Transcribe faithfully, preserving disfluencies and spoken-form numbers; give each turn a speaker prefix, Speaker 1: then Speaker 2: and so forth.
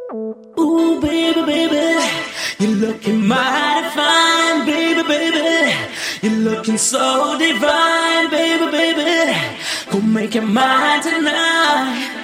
Speaker 1: Ooh, baby, baby, you're looking mighty fine, baby, baby. You're looking so divine, baby, baby. Go make it mine tonight.